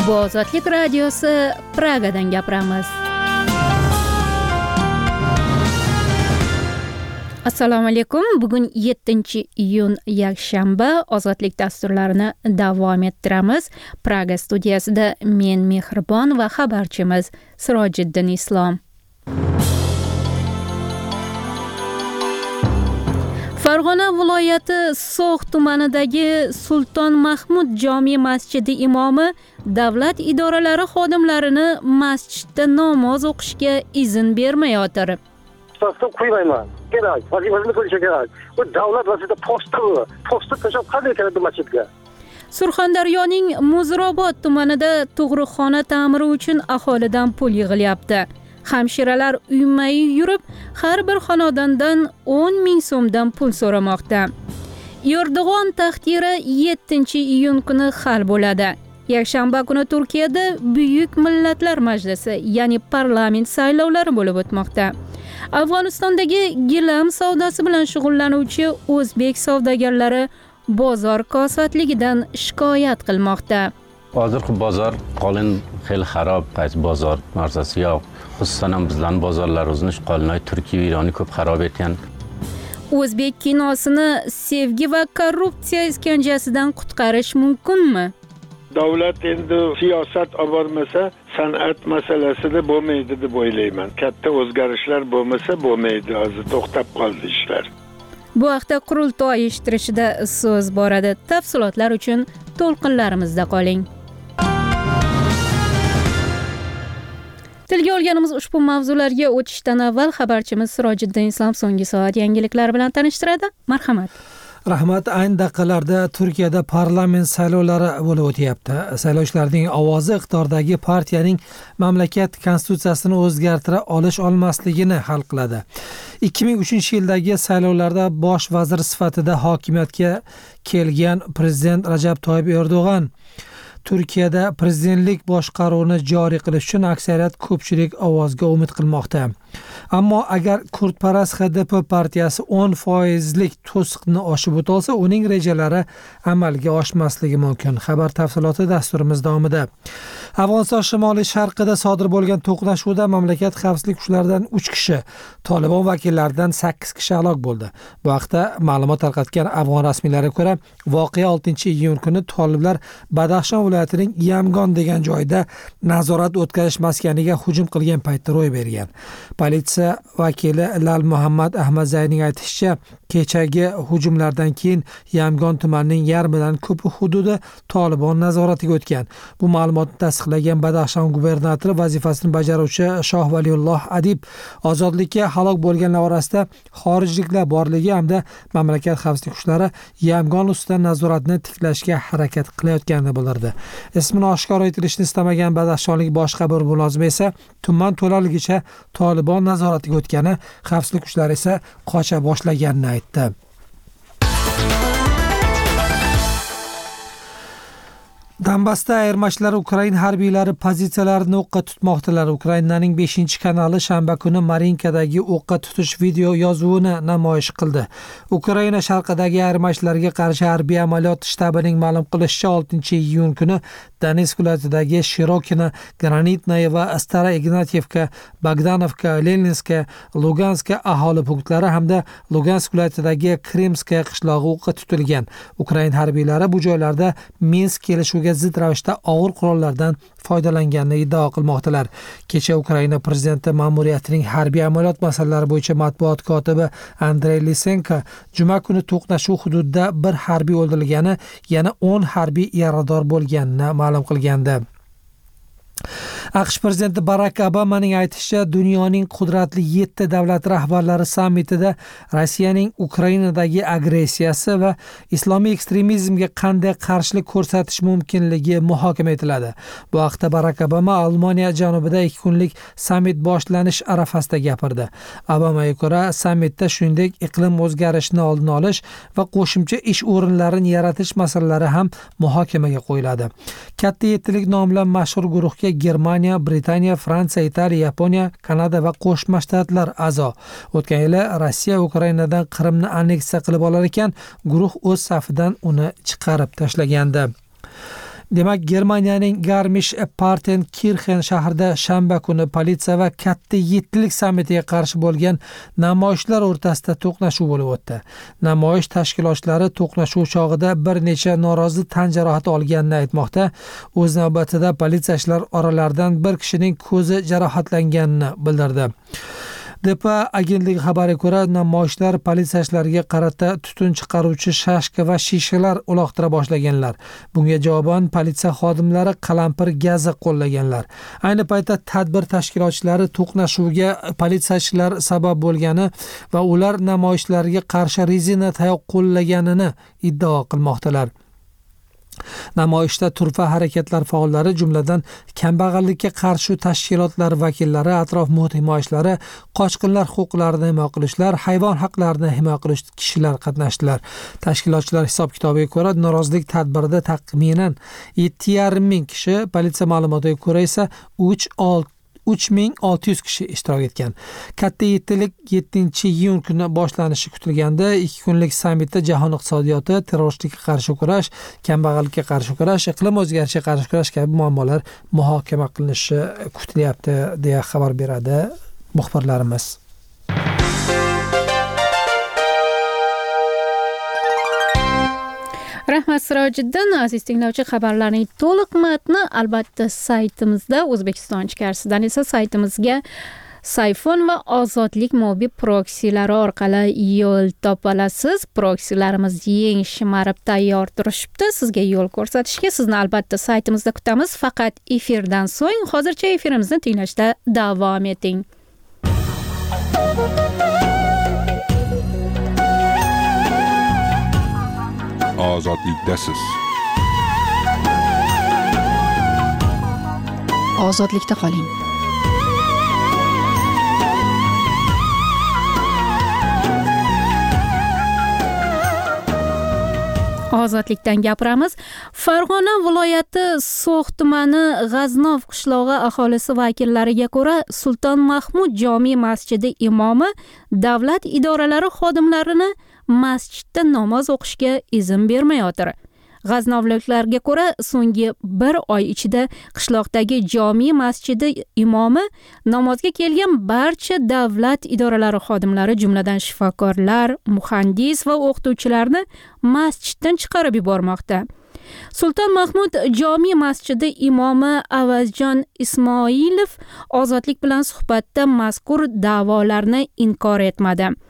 Bu Ozodlik radiosi Pragadan gapiramiz. Assalomu alaykum. Bugun 7-iyun yakshanba. Ozodlik dasturlarini davom ettiramiz. Praga studiyasida men Mehribon va xabarchimiz Sirojiddin Islom. Farg'ona viloyati So'x tumanidagi Sulton Mahmud jome masjidi imomi davlat idoralari xodimlarini masjidda namoz o'qishga izn bermayotir. Tasdiq qo'ymayman. Kerak, vazifasini qilishi kerak. Bu davlat vazifasi posta tashlab qanday keladi masjidga? Surxondaryoning Muzrobod tumanida tug'ruqxona ta'miri uchun aholidan pul yig'ilyapti. Hamshiralar uyma-uy yurib, har bir xonadondan 10 ming so'mdan pul so'ramoqda. Erdo'g'on taqdiri 7-iyun kuni hal bo'ladi. Yakshanba kuni Turkiyada Buyuk Millatlar Majlisi, ya'ni parlament saylovlari bo'lib o'tmoqda. Afg'onistondagi gilam savdosi bilan shug'ullanuvchi o'zbek savdogarlari bozor kosatligidan shikoyat qilmoqda. Hozirgi bozor qolin xil xarob, qaysi bozor narsasi yo'q. Xususan ham bizlarning bozorlarimizni qolinoy Turkiya Ironni ko'p xarob etgan. O'zbek kinosini sevgi va korrupsiya iskanjasidan qutqarish mumkinmi? Davlat endi siyosat olib bormasa, san'at masalasida bo'lmaydi deb o'ylayman. Katta o'zgarishlar bo'lmasa bo'lmaydi, hozir to'xtab qoldi ishlar. Bu haqda qurultoy ishtirishida so'z boradi. Tafsilotlar uchun to'lqinlarimizda qoling. Tilga olganimiz ushbu mavzularga o'tishdan avval xabarchimiz Sirojiddin Islom so'nggi soat yangiliklari bilan tanishtiradi. Marhamat. Rahmat. Ayni daqiqalarda Turkiyada parlament saylovlari bo'lib o'tyapti. Saylovchilarning ovozi iqtidordagi partiyaning mamlakat konstitutsiyasini o'zgartira olmasligini hal qiladi. 2003-yildagi saylovlarda bosh vazir sifatida hokimiyatga kelgan prezident Rajab Toyyib Erdo'g'an Turkiyada prezidentlik boshqaruvini joriy qilish uchun aksariyat ko'pchilik ovozga umid qilmoqda. Ammo agar kurdparast HDP partiyasi 10% to'siqni oshib o'tolsa, uning rejalari amalga oshmasligi mumkin. Xabar tafsiloti dasturimiz davomida. Afg'oniston shimoliy sharqida sodir bo'lgan to'qnashuvda mamlakat xavfsizlik kuchlaridan 3 kishi, Taliban vakillaridan 8 kishi halok bo'ldi. Bu haqda ma'lumot tarqatgan afg'on rasmiylariga ko'ra, voqea 6-iyun kuni toliblar Badaxshon viloyatining Yamgon degan joyda nazorat o'tkazish maskaniga hujum qilgan paytda ro'y bergan. Politsiya vakili Lal Muhammad Ahmadzayning aytishicha, kechagi hujumlardan keyin Yamgon tumanining yarmidan ko'pi hududi Taliban nazoratiga o'tgan. Bu ma'lumotni tasdiqlagan Badaxshon gubernatori vazifasini bajaruvchi Shoh Valiyulloh Adib ozodlikka halok bo'lganlar orasida xorijliklar borligi hamda mamlakat xavfsizlik kuchlari Yamgon ustidan nazoratni tiklashga harakat qilayotganini bildirdi. Ismini oshkor etilishni istamagan Badaxshonlik boshqa bir mulozim esa tuman to'laligicha Taliban nazoratiga o'tgani, xavfsizlik kuchlari esa qocha boshlaganini aytdi. Donbassda ayirmachilar Ukraina harbiylari pozitsiyalarini o'qqa tutmoqdalar. Ukrainaning 5-kanali shanba kuni Marinkadagi o'qqa tutish video yozuvini namoyish qildi. Ukraina sharqidagi ayirmachilarga qarshi harbiy amaliyot shtabining ma'lum qilishicha 6-iyun kuni Donetsk viloyatidagi Shirokina, Granitnaya va Stara Ignatievka, Bogdanovka, Leninska, Luganska aholi punktlari hamda Lugansk viloyatidagi Krimskaya qishlog'i o'qqa tutilgan. Ukraina harbiylari bu joylarda Minsk kelishuviga zid ravishda og'ir qurollardan foydalanganini iddao qilmoqdalar. Kecha Ukraina prezidenti ma'muriyatining harbiy amaliyot masalalari bo'yicha matbuot kotibi Andrey Lisenko juma kuni to'qnashuv hududida bir harbiy o'ldirilgani, yana 10 harbiy yarador bo'lganini ma'lum qilgandi. AQSh prezidenti Barack Obamaning aytishicha, dunyoning qudratli 7 davlat rahbarlari sammitida Rossiyaning Ukrainadagi agressiyasi va islomiy ekstremizmga qanday qarshilik ko'rsatish mumkinligi muhokama etiladi. Bu haqda Barack Obama Almaniya janubida 2 kunlik sammit boshlanish arafasida gapirdi. Obamaga ko'ra, sammitda shuningdek iqlim o'zgarishini oldini olish va qo'shimcha ish o'rinlarini yaratish masalalari ham muhokamaga qo'yiladi. Katta yettilik nomli mashhur guruhga Germaniya, Britaniya, Fransiya, Italiya, Yaponiya, Kanada va Qo'shma Shtatlar a'zo. O'tgan yili Rossiya Ukrainadan Qrimni anneksiya qilib olar ekan, guruh o'z safidan uni chiqarib tashlagandi. Demak, Germaniyaning Garmisch-Partenkirchen shahrida shanba kuni politsiya va katta yettilik sammitiga qarshi bo'lgan namoyishlar o'rtasida to'qnashuv bo'lib o'tdi. Namoyish tashkilotlari to'qnashuv chog'ida bir necha norozi tan jarohati olganini aytmoqda. O'z navbatida politsiyachilar oralaridan bir kishining ko'zi jarohatlanganini bildirdi. DPA agentligi xabariga ko'ra, namoyishlar politsiyachilarga qarata tutun chiqaruvchi shashka va shishalar uloqtira boshlaganlar. Bunga javoban politsiya xodimlari qalampir gazi qo'llaganlar. Ayni paytda tadbir tashkilotchilari to'qnashuvga politsiyachilar sabab bo'lgani va ular namoyishlarga qarshi rezina tayoq qo'llaganini iddao qilmoqdalar. Namoyishda turfa harakatlar faollari, jumladan kambag'allikka qarshi tashkilotlar vakillari, atrof muhit himoyachilari, qochqinlar huquqlarini himoya qilishlar, hayvon haqlarini himoya qilish kishilar qatnashdilar. Tashkilotchilar hisob-kitobiga ko'ra, norozilik tadbirida taxminan 7,5 ming kishi, politsiya ma'lumotiga ko'ra esa 3600 kishi ishtirok etgan. Katta yettilik 7-iyun kuni boshlanishi kutilganda, 2 kunlik sammitda jahon iqtisodiyoti, terrorchilikka qarshi kurash, kambag'allikka qarshi kurash, iqlim o'zgarishiga qarshi kurash kabi muammolar muhokama qilinishi kutilyapti, deya xabar beradi muxbirlarimiz. Rahmat Sirojiddin. Aziz tinglovchi, xabarlarning to'liq matni albatta saytimizda, O'zbekiston ichkarisidan esa saytimizga Sayfon va Ozodlik mobil proksilari orqali yo'l topa olasiz. Proksilarimiz yeng shimarib tayyor turishibdi. Sizga yo'l ko'rsatishga sizni albatta saytimizda kutamiz. Faqat efirdan so'ng. Hozircha efirimizni tinglashda davom eting. Ozodlikdasiz. Ozodlikda qoling. Ozodlikdan gapiramiz. Farg'ona viloyati So'x tumani G'aznov qishlog'i aholisi vakillariga ko'ra, Sulton Mahmud jome masjidi imomi davlat idoralari xodimlarini masjidda namoz o'qishga izn bermayotir. G'aznovliklarga ko'ra, so'nggi 1 oy ichida qishloqdagi jome masjidi imomi namozga kelgan barcha davlat idoralari xodimlari, jumladan shifokorlar, muhandis va o'qituvchilarni masjiddan chiqarib yubormoqda. Sulton Mahmud jome masjidi imomi Avazjon Ismoilov Ozodlik bilan suhbatda mazkur da'volarni inkor etmadi.